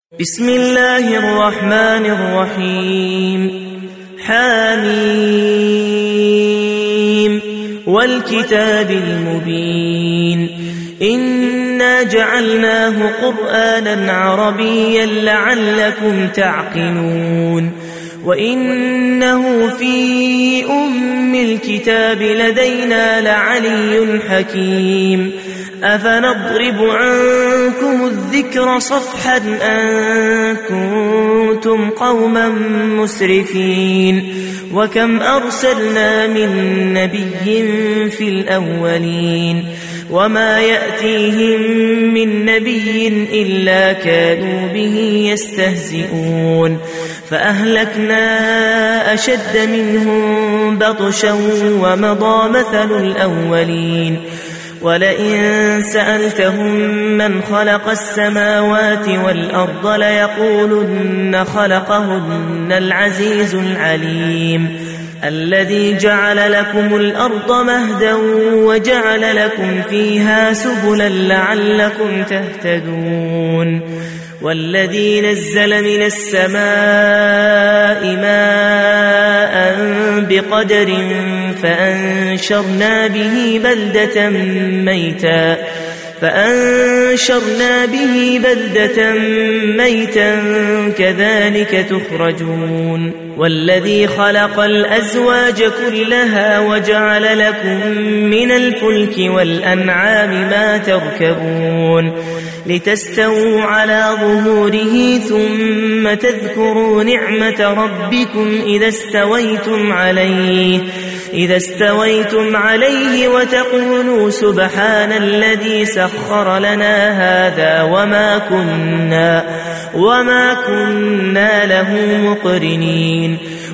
بسم الله الرحمن الرحيم حميم والكتاب المبين إنا جعلناه قرآنا عربيا لعلكم تعقلون وإنه في أم الكتاب لدينا لعلي حكيم أفنضرب عنكم الذكر صفحا أن كنتم قوما مسرفين وكم أرسلنا من نبي في الأولين وما يأتيهم من نبي إلا كانوا به يستهزئون فأهلكنا أشد منهم بطشا ومضى مثل الأولين ولئن سألتهم من خلق السماوات والأرض ليقولن خلقهن العزيز العليم الذي جعل لكم الأرض مهدا وجعل لكم فيها سبلا لعلكم تهتدون والذي نزل من السماء ماء بقدر فأنشرنا به بلدة ميتا كذلك تخرجون والذي خلق الأزواج كلها وجعل لكم من الفلك والأنعام ما تركبون لتستووا على ظهوره ثم تذكروا نعمة ربكم إذا استويتم عليه وتقولوا سبحان الذي سخر لنا هذا وما كنا له مقرنين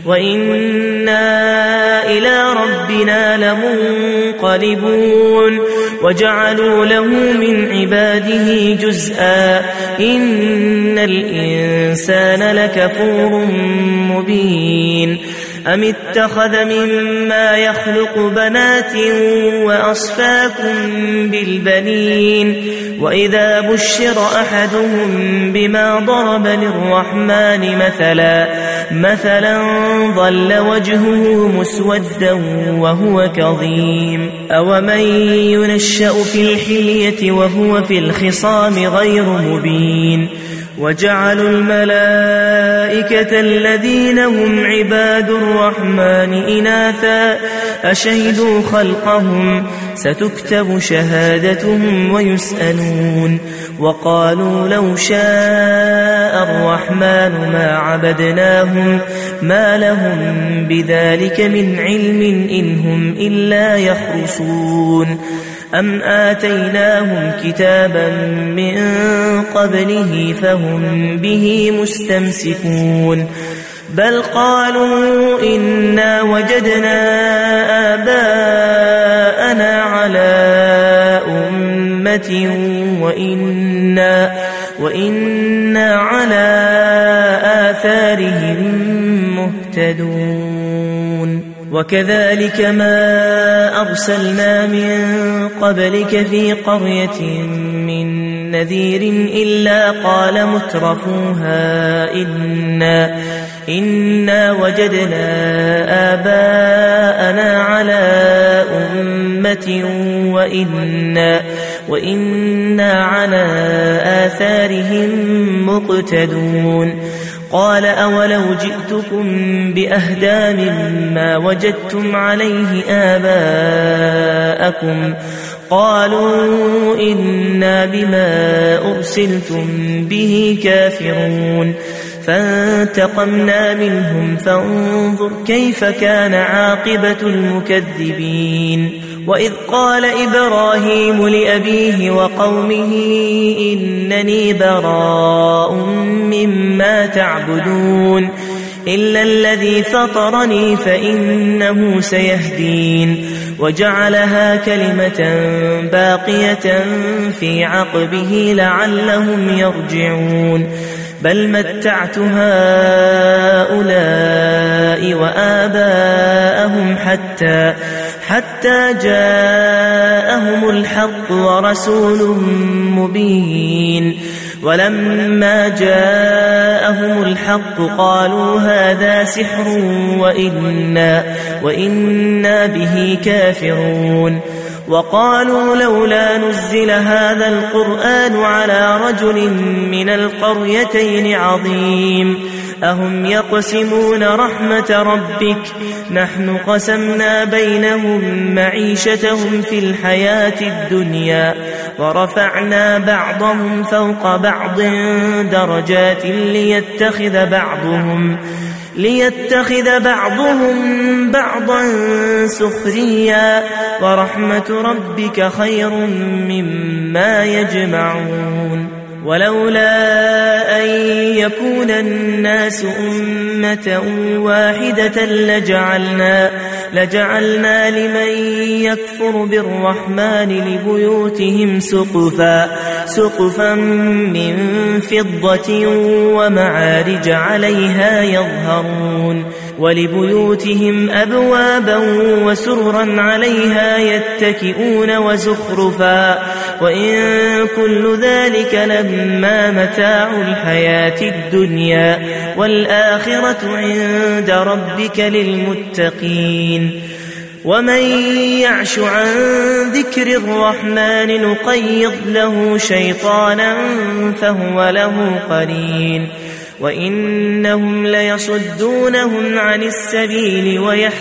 وإنا إلى ربنا لمنقلبون وجعلوا له من عباده جزءا إن الإنسان لكفور مبين أم اتخذ مما يخلق بنات وأصفاكم بالبنين وإذا بشر أحدهم بما ضرب للرحمن مثلا ظل وجهه مسودا وهو كظيم أومن ينشأ في الحلية وهو في الخصام غير مبين وجعلوا الملائكة الذين هم عباد الرحمن إناثا أشهدوا خلقهم ستكتب شهادتهم ويسألون وقالوا لو شاء الرحمن ما عبدناهم ما لهم بذلك من علم إن هم إلا يخرصون أم آتيناهم كتابا من قبله فهم به مستمسكون بل قالوا إنا وجدنا آباءنا على أمة وإنا على آثارهم مهتدون وكذلك ما أرسلنا من قبلك في قرية من نذير إلا قال مترفوها إنا وجدنا آباءنا على أمة وإنا على آثارهم مقتدون قال أولو جئتكم بأهدى مما وجدتم عليه آباءكم قالوا إنا بما أرسلتم به كافرون فانتقمنا منهم فانظر كيف كان عاقبة المكذبين وإذ قال إبراهيم لأبيه وقومه إنني براء مما تعبدون إلا الذي فطرني فإنه سيهدين وجعلها كلمة باقية في عقبه لعلهم يرجعون بل متعت هؤلاء وآباءهم حتى جاءهم الحق ورسول مبين ولما جاءهم الحق قالوا هذا سحر وإنا به كافرون وقالوا لولا نزل هذا القرآن على رجل من القريتين عظيم أهم يقسمون رحمة ربك نحن قسمنا بينهم معيشتهم في الحياة الدنيا ورفعنا بعضهم فوق بعض درجات ليتخذ بعضهم بعضا سخريا ورحمة ربك خير مما يجمعون ولولا أن يكون الناس أمة واحدة لجعلنا لمن يكفر بالرحمن لبيوتهم سقفا من فضة ومعارج عليها يظهرون ولبيوتهم أبوابا وسررا عليها يتكئون وزخرفا وإن كل ذلك لما متاع الحياة الدنيا والآخرة عند ربك للمتقين ومن يعش عن ذكر الرحمن نقيض له شيطانا فهو له قرين وإنهم ليصدونهم عن السبيل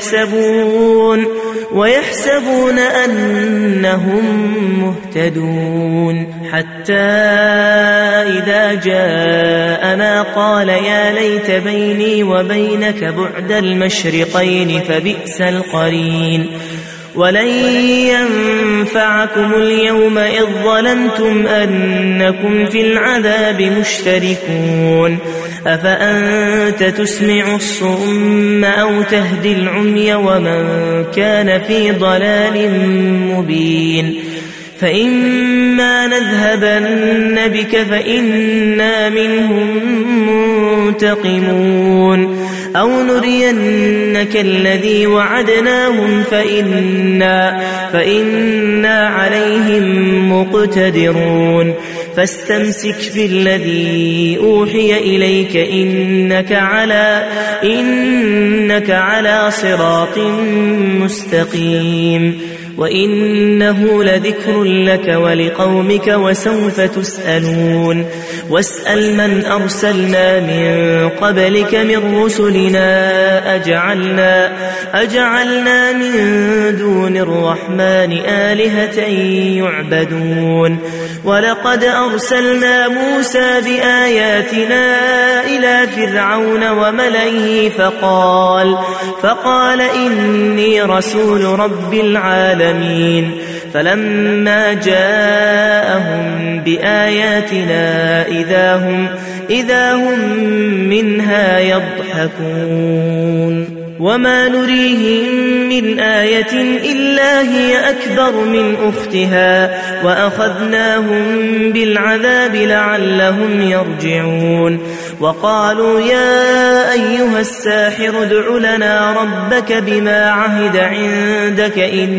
ويحسبون أنهم مهتدون حتى إذا جاءنا قال يا ليت بيني وبينك بعد المشرقين فبئس القرين ولن ينفعكم اليوم إذ ظلمتم أنكم في العذاب مشتركون أفأنت تسمع الصم أو تهدي العمي ومن كان في ضلال مبين فإما نذهبن بك فإنا منهم منتقمون أو نرينك الذي وعدناهم فإنا عليهم مقتدرون فاستمسك بالذي أوحي إليك إنك على صراط مستقيم وإنه لذكر لك ولقومك وسوف تسألون واسأل من أرسلنا من قبلك من رسلنا أجعلنا من دون الرحمن آلهة يعبدون ولقد أرسلنا موسى بآياتنا إلى فرعون وملئه فقال إني رسول رب العالمين فلما جاءهم بآياتنا إذا هم منها يضحكون وما نريهم من آية إلا هي أكبر من أختها وأخذناهم بالعذاب لعلهم يرجعون وقالوا يا أيها الساحر ادع لنا ربك بما عهد عندك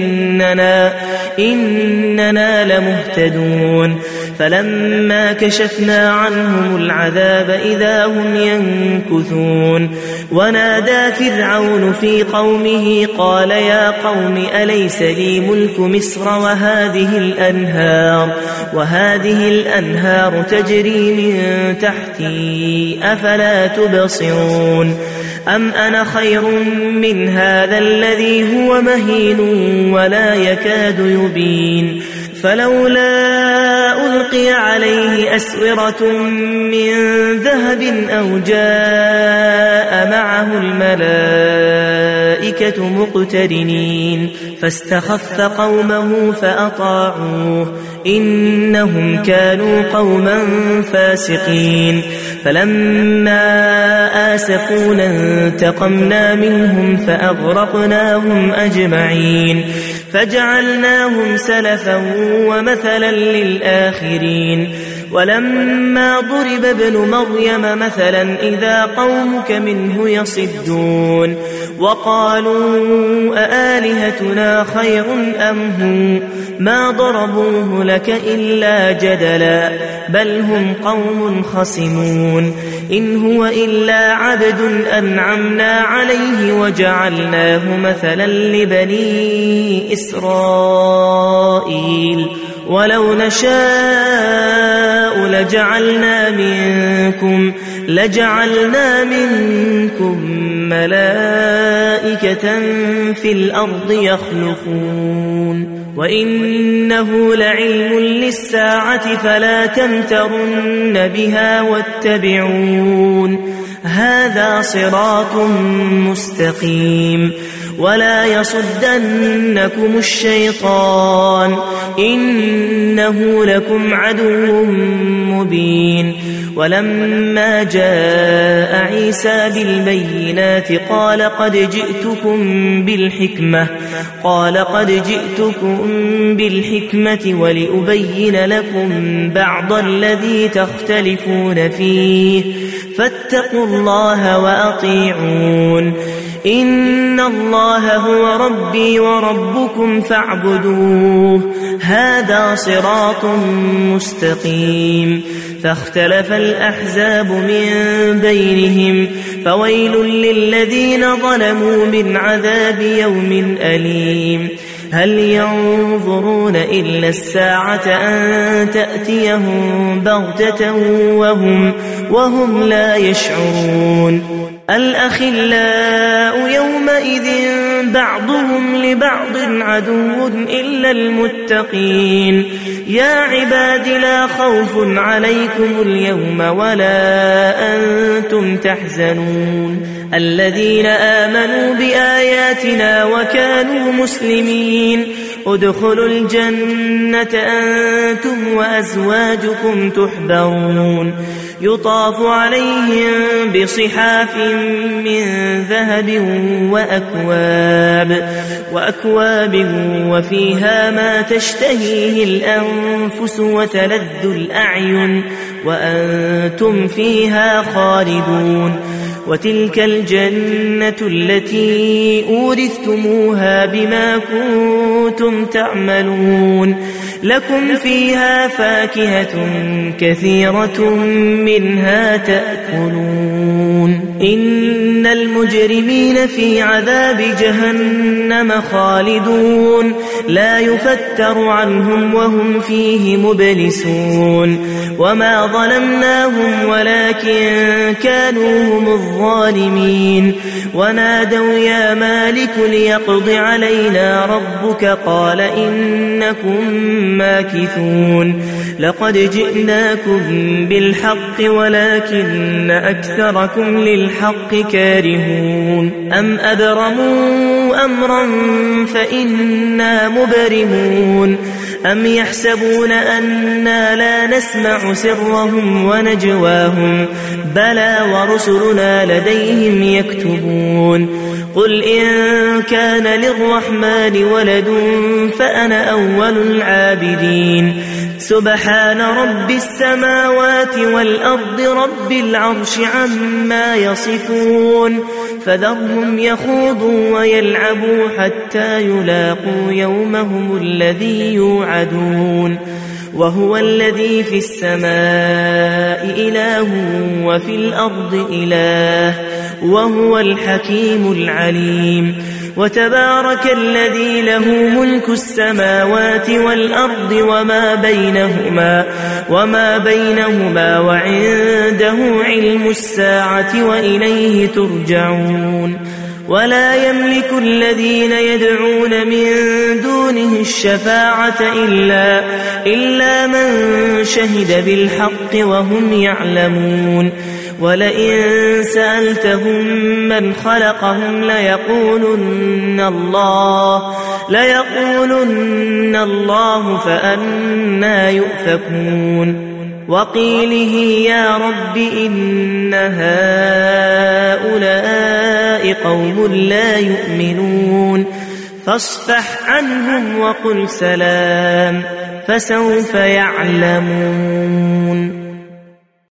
إننا لمهتدون فلما كشفنا عنهم العذاب إذا هم ينكثون ونادى فرعون في قومه قال يا قوم أليس لي ملك مصر وهذه الأنهار تجري من تحتي أفلا تبصرون أم أنا خير من هذا الذي هو مهين ولا يكاد يبين فلولا ألقي عليه أسورة من ذهب أو جاء معه الملائكة مقترنين فاستخف قومه فأطاعوه إنهم كانوا قوما فاسقين فلما آسفونا انتقمنا منهم فأغرقناهم أجمعين فجعلناهم سلفا ومثلا للآخرين ولما ضرب ابن مريم مثلا إذا قومك منه يصدون وقالوا أآلهتنا خير أم هو ما ضربوه لك إلا جدلا بل هم قوم خصمون إن هو إلا عبد أنعمنا عليه وجعلناه مثلا لبني إسرائيل ولو نشاء لجعلنا منكم ملائكة في الأرض يخلفون وإنه لعلم للساعة فلا تمترن بها واتبعون هذا صراط مستقيم ولا يصدنكم الشيطان إنه لكم عدو مبين ولما جاء عيسى بالبينات قال قد جئتكم بالحكمة ولأبين لكم بعض الذي تختلفون فيه فاتقوا الله وأطيعون إن الله هو ربي وربكم فاعبدوه هذا صراط مستقيم فاختلف الأحزاب من بينهم فويل للذين ظلموا من عذاب يوم أليم هل ينظرون إلا الساعة أن تأتيهم بغتة وهم لا يشعرون الأخلاء يومئذ بعضهم لبعض عدو إلا المتقين يا عباد لا خوف عليكم اليوم ولا أنتم تحزنون الذين آمنوا بآياتنا وكانوا مسلمين ادخلوا الجنة أنتم وأزواجكم تحبرون يطاف عليهم بصحاف من ذهب وأكواب وفيها ما تشتهيه الأنفس وتلذ الأعين وأنتم فيها خالدون وتلك الجنة التي أورثتموها بما كنتم تعملون لكم فيها فاكهة كثيرة منها تأكلون إن المجرمين في عذاب جهنم خالدون لا يفتر عنهم وهم فيه مبلسون وما ظلمناهم ولكن كانوا هم الظالمين ونادوا يا مالك ليقض علينا ربك قال إنكم ماكثون لقد جئناكم بالحق ولكن أكثركم للحق كارهون أم أبرموا أمرا فإنا مبرمون أم يحسبون أنا لا نسمع سرهم ونجواهم بلى ورسلنا لديهم يكتبون قل إن كان للرحمن ولد فأنا أول العابدين سبحان رب السماوات والأرض رب العرش عما يصفون فذرهم يخوضوا ويلعبوا حتى يلاقوا يومهم الذي يوعدون وهو الذي في السماء إله وفي الأرض إله وهو الحكيم العليم وتبارك الذي له ملك السماوات والأرض وما بينهما وعنده علم الساعة وإليه ترجعون ولا يملك الذين يدعون من دونه الشفاعة إلا من شهد بالحق وهم يعلمون ولئن سألتهم من خلقهم ليقولن الله فأنى يؤفكون وقيله يا رب إن هؤلاء قوم لا يؤمنون فاصفح عنهم وقل سلام فسوف يعلمون